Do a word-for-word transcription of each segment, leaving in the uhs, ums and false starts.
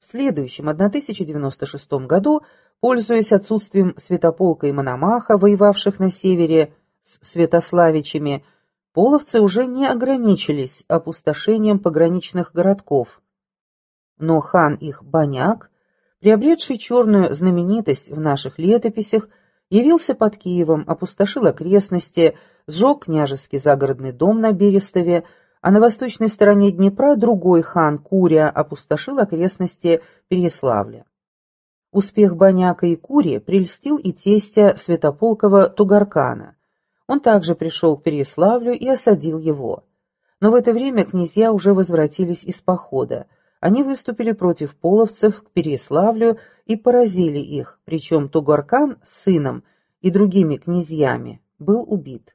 следующем, тысяча девяносто шестом году, пользуясь отсутствием Святополка и Мономаха, воевавших на севере с Святославичами, половцы уже не ограничились опустошением пограничных городков. Но хан их Баняк, приобретший черную знаменитость в наших летописях, явился под Киевом, опустошил окрестности, сжег княжеский загородный дом на Берестове, а на восточной стороне Днепра другой хан Куря опустошил окрестности Переяславля. Успех Баняка и Кури прельстил и тестя Святополкова Тугаркана. Он также пришел к Переяславлю и осадил его. Но в это время князья уже возвратились из похода. Они выступили против половцев к Переяславлю и поразили их, причем Тугаркан с сыном и другими князьями был убит.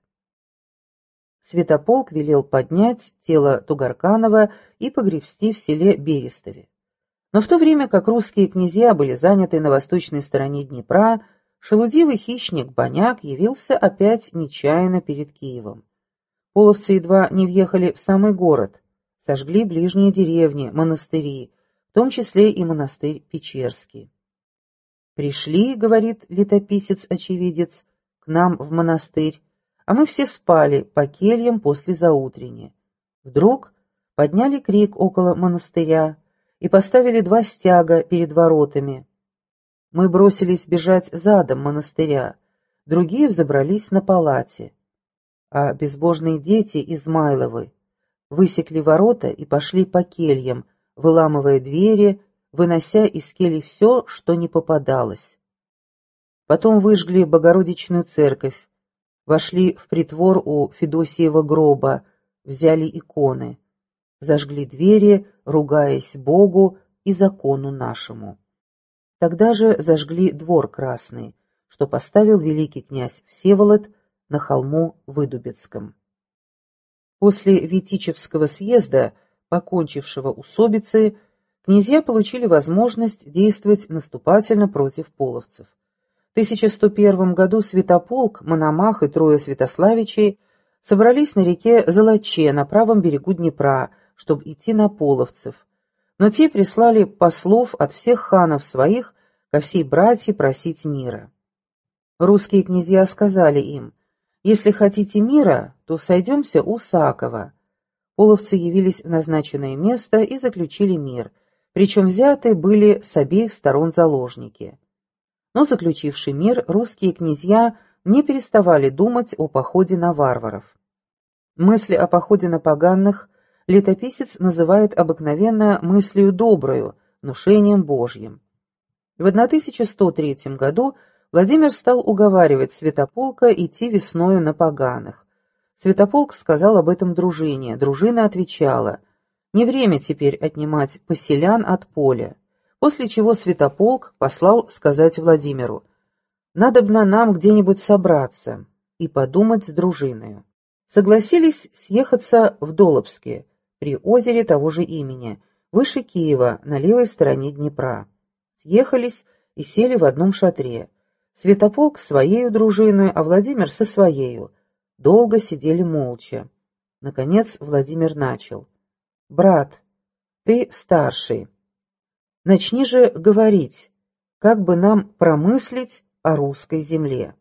Святополк велел поднять тело Тугарканова и погребсти в селе Берестове. Но в то время как русские князья были заняты на восточной стороне Днепра, шелудивый хищник Баняк явился опять нечаянно перед Киевом. Половцы едва не въехали в самый город, сожгли ближние деревни, монастыри, в том числе и монастырь Печерский. «Пришли, — говорит летописец-очевидец, — к нам в монастырь, а мы все спали по кельям после заутрени. Вдруг подняли крик около монастыря и поставили два стяга перед воротами. Мы бросились бежать задом монастыря, другие взобрались на палате, а безбожные дети Измайловы высекли ворота и пошли по кельям, выламывая двери, вынося из келий все, что не попадалось. Потом выжгли Богородичную церковь, вошли в притвор у Федосиева гроба, взяли иконы, зажгли двери, ругаясь Богу и закону нашему. Тогда же зажгли двор красный, что поставил великий князь Всеволод на холму Выдубецком. После Витичевского съезда, покончившего усобицей, князья получили возможность действовать наступательно против половцев. В тысяча сто первом году Святополк, Мономах и трое святославичей собрались на реке Золоче на правом берегу Днепра, чтобы идти на половцев, но те прислали послов от всех ханов своих ко всей братье просить мира. Русские князья сказали им: «Если хотите мира, то сойдемся у Сакова». Половцы явились в назначенное место и заключили мир, причем взяты были с обеих сторон заложники. Но, заключивший мир, русские князья не переставали думать о походе на варваров. Мысли о походе на поганых летописец называет обыкновенно мыслью доброю, внушением Божьим. В тысяча сто третьем году Владимир стал уговаривать Святополка идти весною на поганых. Святополк сказал об этом дружине. Дружина отвечала: «Не время теперь отнимать поселян от поля». После чего Святополк послал сказать Владимиру: «Надобно нам где-нибудь собраться и подумать с дружиною». Согласились съехаться в Долобске, при озере того же имени, выше Киева, на левой стороне Днепра. Съехались и сели в одном шатре. Святополк с своею дружиной, а Владимир со своею. Долго сидели молча. Наконец Владимир начал: «Брат, ты старший. Начни же говорить, как бы нам промыслить о русской земле».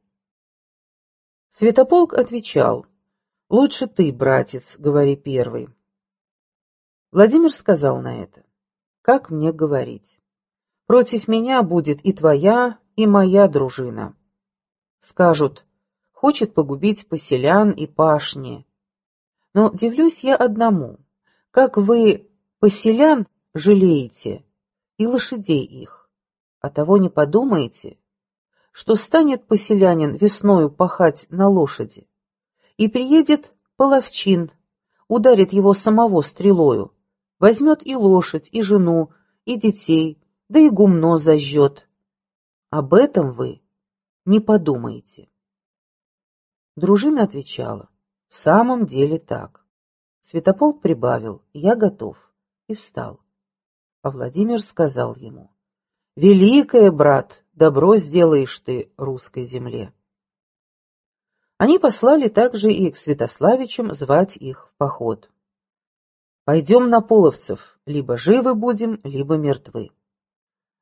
Святополк отвечал: «Лучше ты, братец, говори первый». Владимир сказал на это: «Как мне говорить? Против меня будет и твоя, и моя дружина. Скажут: хочет погубить поселян и пашни. Но дивлюсь я одному: как вы поселян жалеете и лошадей их, а того не подумаете, что станет поселянин весною пахать на лошади, и приедет половчин, ударит его самого стрелою, возьмет и лошадь, и жену, и детей, да и гумно зажжет. Об этом вы не подумаете». Дружина отвечала: «В самом деле так». Святополк прибавил: «Я готов», и встал. А Владимир сказал ему: «Великое, брат, добро сделаешь ты русской земле». Они послали также и к Святославичам звать их в поход. «Пойдем на половцев, либо живы будем, либо мертвы».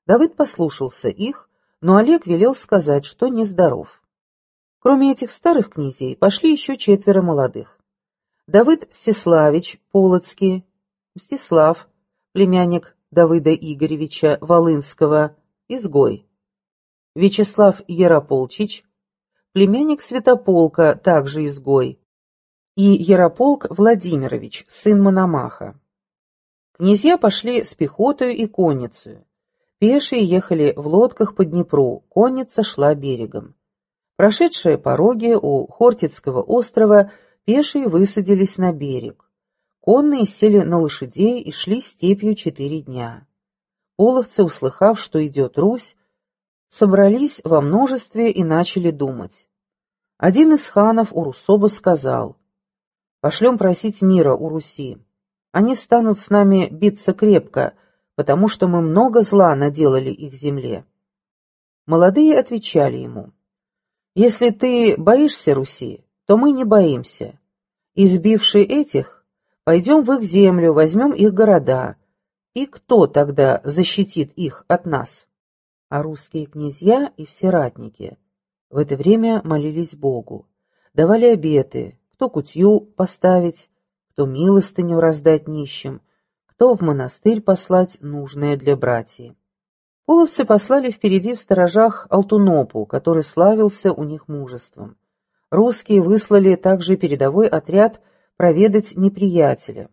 Давыд послушался их, но Олег велел сказать, что нездоров. Кроме этих старых князей пошли еще четверо молодых. Давыд Всеславич Полоцкий, Мстислав, племянник Давыда Игоревича Волынского, изгой. Вячеслав Ярополчич, племянник Святополка, также изгой. И Ярополк Владимирович, сын Мономаха. Князья пошли с пехотой и конницей. Пешие ехали в лодках по Днепру, конница шла берегом. Прошедшие пороги у Хортицкого острова, пешие высадились на берег. Конные сели на лошадей и шли степью четыре дня. Половцы, услыхав, что идет Русь, собрались во множестве и начали думать. Один из ханов Урусоба сказал: «Пошлем просить мира у Руси. Они станут с нами биться крепко, потому что мы много зла наделали их земле». Молодые отвечали ему: «Если ты боишься Руси, то мы не боимся. Избивши этих, пойдем в их землю, возьмем их города. И кто тогда защитит их от нас?» А русские князья и все ратники в это время молились Богу, давали обеты, кто кутью поставить, кто милостыню раздать нищим, кто в монастырь послать нужное для братьев. Половцы послали впереди в сторожах Алтунопу, который славился у них мужеством. Русские выслали также передовой отряд проведать неприятеля.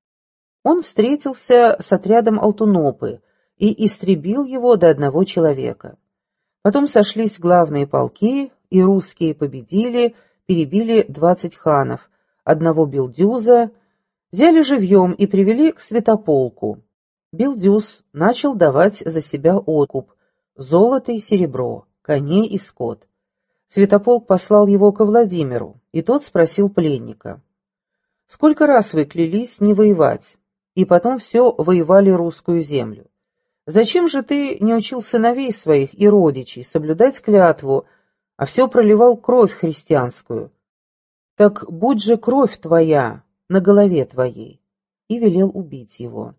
Он встретился с отрядом Алтунопы и истребил его до одного человека. Потом сошлись главные полки, и русские победили, перебили двадцать ханов, одного Билдюза, взяли живьем и привели к Святополку. Билдюз начал давать за себя откуп — золото и серебро, коней и скот. Святополк послал его ко Владимиру, и тот спросил пленника: «Сколько раз вы клялись не воевать, и потом все воевали русскую землю? Зачем же ты не учил сыновей своих и родичей соблюдать клятву, а все проливал кровь христианскую? Так будь же кровь твоя на голове твоей», и велел убить его.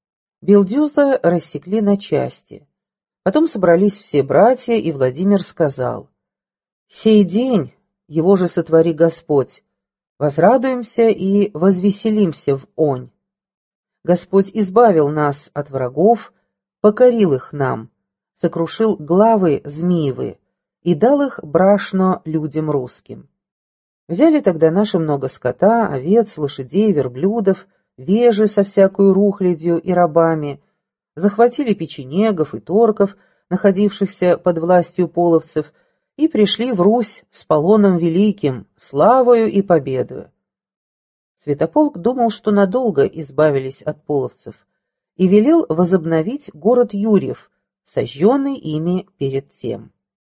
Билдюза рассекли на части. Потом собрались все братья, и Владимир сказал: «Сей день, его же сотвори Господь, возрадуемся и возвеселимся в онь. Господь избавил нас от врагов, покорил их нам, сокрушил главы змеевы и дал их брашно людям русским. Взяли тогда наши много скота, овец, лошадей, верблюдов, вежи со всякою рухлядью и рабами, захватили печенегов и торков, находившихся под властью половцев, и пришли в Русь с полоном великим, славою и победою». Святополк думал, что надолго избавились от половцев, и велел возобновить город Юрьев, сожженный ими перед тем.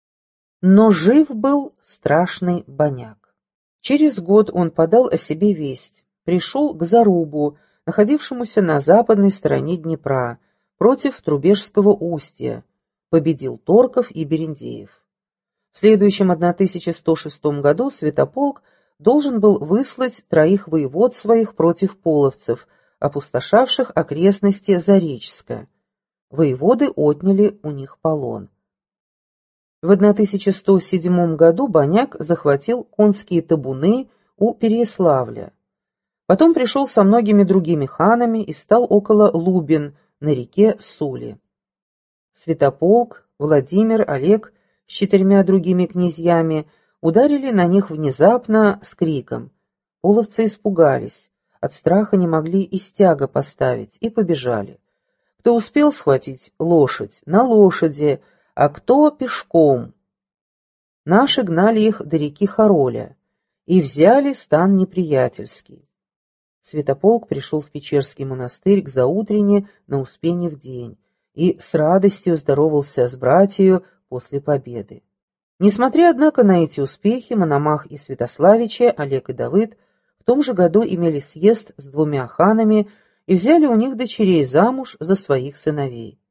Но жив был страшный Боняк. Через год он подал о себе весть, пришел к Зарубу, находившемуся на западной стороне Днепра, против Трубежского устья, победил торков и берендеев. В следующем тысяча сто шестом году Святополк должен был выслать троих воевод своих против половцев, опустошавших окрестности Заречска. Воеводы отняли у них полон. В тысяча сто седьмом году Боняк захватил конские табуны у Переяславля. Потом пришел со многими другими ханами и стал около Лубен на реке Сули. Святополк, Владимир, Олег с четырьмя другими князьями ударили на них внезапно с криком. Половцы испугались, от страха не могли и стяга поставить, и побежали. Кто успел схватить лошадь, на лошади, а кто пешком. Наши гнали их до реки Хароля и взяли стан неприятельский. Святополк пришел в Печерский монастырь к заутрене на Успеньев день и с радостью здоровался с братьею после победы. Несмотря, однако, на эти успехи, Мономах и Святославичи, Олег и Давыд, в том же году имели съезд с двумя ханами и взяли у них дочерей замуж за своих сыновей.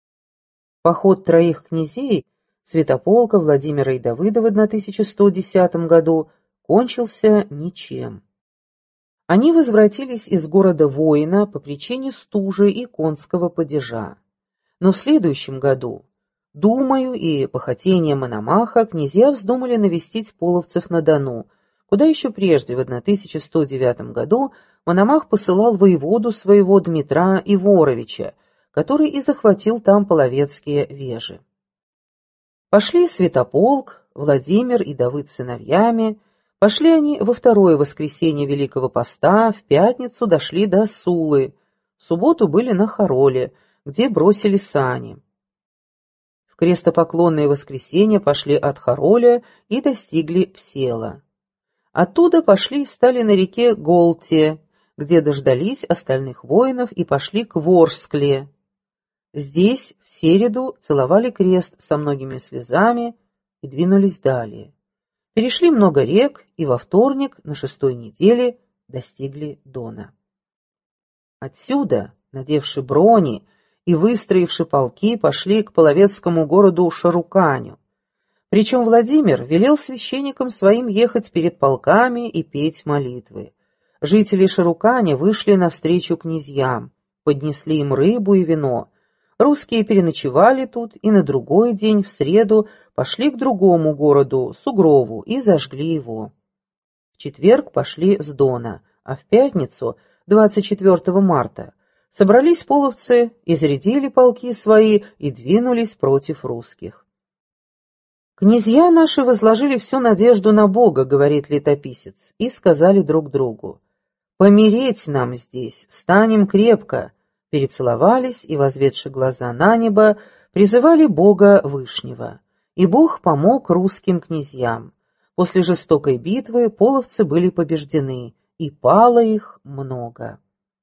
Поход троих князей, Святополка, Владимира и Давыда в тысяча сто десятом году, кончился ничем. Они возвратились из города воина по причине стужи и конского падежа. Но в следующем году, думаю и по хотению Мономаха, князья вздумали навестить половцев на Дону, куда еще прежде, в тысяча сто девятом году, Мономах посылал воеводу своего Дмитра Иворовича, который и захватил там половецкие вежи. Пошли Святополк, Владимир и Давыд с сыновьями, пошли они во второе воскресенье Великого Поста, в пятницу дошли до Сулы, в субботу были на Хороле, где бросили сани. В крестопоклонное воскресенье пошли от Хороля и достигли Псела. Оттуда пошли и стали на реке Голте, где дождались остальных воинов и пошли к Ворскле. Здесь в середу целовали крест со многими слезами и двинулись далее. Перешли много рек и во вторник на шестой неделе достигли Дона. Отсюда, надевши брони и выстроивши полки, пошли к половецкому городу Шаруканю. Причем Владимир велел священникам своим ехать перед полками и петь молитвы. Жители Шаруканя вышли навстречу князьям, поднесли им рыбу и вино. Русские переночевали тут и на другой день, в среду, пошли к другому городу, Сугрову, и зажгли его. В четверг пошли с Дона, а в пятницу, двадцать четвёртого марта, собрались половцы, изрядили полки свои и двинулись против русских. «Князья наши возложили всю надежду на Бога, — говорит летописец, — и сказали друг другу: помереть нам здесь, станем крепко». Перецеловались и, возведши глаза на небо, призывали Бога Вышнего. И Бог помог русским князьям. После жестокой битвы половцы были побеждены, и пало их много.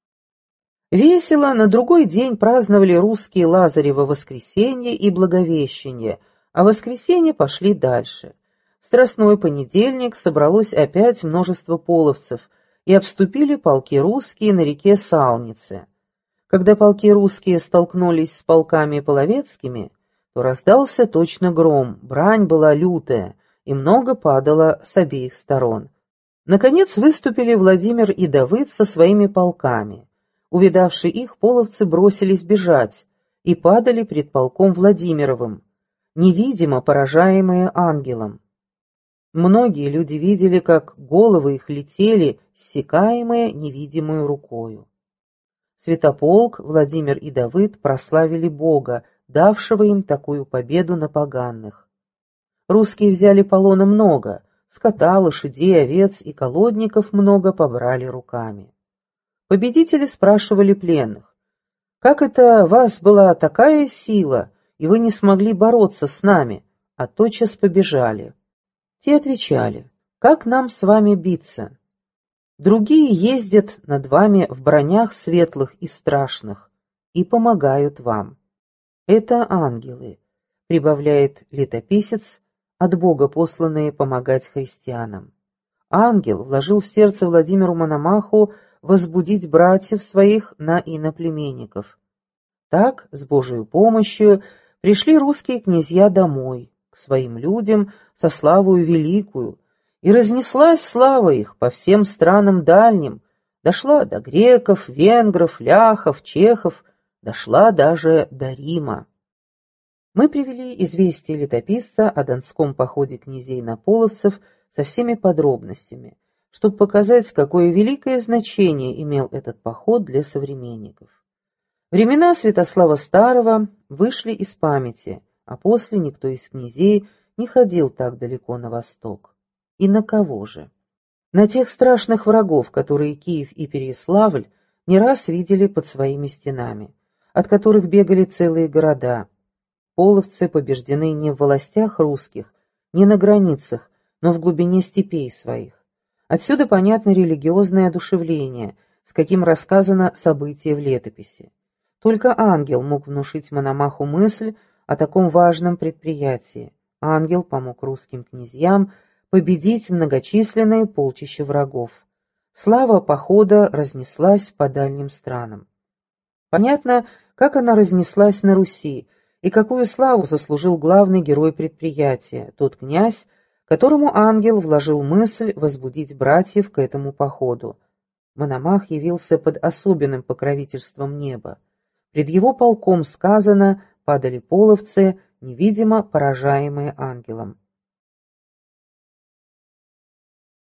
Весело на другой день праздновали русские Лазарево воскресенье и Благовещение, а в воскресенье пошли дальше. В Страстной понедельник собралось опять множество половцев, и обступили полки русские на реке Салнице. Когда полки русские столкнулись с полками половецкими, то раздался точно гром, брань была лютая, и много падало с обеих сторон. Наконец выступили Владимир и Давыд со своими полками. Увидавши их, половцы бросились бежать и падали пред полком Владимировым, невидимо поражаемые ангелом. Многие люди видели, как головы их летели, ссекаемые невидимую рукою. Святополк, Владимир и Давыд прославили Бога, давшего им такую победу на поганых. Русские взяли полона много, скота, лошадей, овец и колодников много побрали руками. Победители спрашивали пленных: «Как это вас была такая сила, и вы не смогли бороться с нами, а тотчас побежали?» Те отвечали: «Как нам с вами биться? Другие ездят над вами в бронях светлых и страшных и помогают вам. Это ангелы», — прибавляет летописец, от Бога посланные помогать христианам. Ангел вложил в сердце Владимиру Мономаху возбудить братьев своих на иноплеменников. Так, с Божией помощью, пришли русские князья домой, к своим людям, со славою великую, и разнеслась слава их по всем странам дальним, дошла до греков, венгров, ляхов, чехов, дошла даже до Рима. Мы привели известие летописца о донском походе князей на половцев со всеми подробностями, чтобы показать, какое великое значение имел этот поход для современников. Времена Святослава Старого вышли из памяти, а после никто из князей не ходил так далеко на восток. И на кого же? На тех страшных врагов, которые Киев и Переяславль не раз видели под своими стенами, от которых бегали целые города. Половцы побеждены не в властях русских, не на границах, но в глубине степей своих. Отсюда понятно религиозное одушевление, с каким рассказано событие в летописи. Только ангел мог внушить Мономаху мысль о таком важном предприятии. Ангел помог русским князьям победить многочисленные полчища врагов. Слава похода разнеслась по дальним странам. Понятно, как она разнеслась на Руси, и какую славу заслужил главный герой предприятия, тот князь, которому ангел вложил мысль возбудить братьев к этому походу. Мономах явился под особенным покровительством неба. Пред его полком сказано падали половцы, невидимо поражаемые ангелом.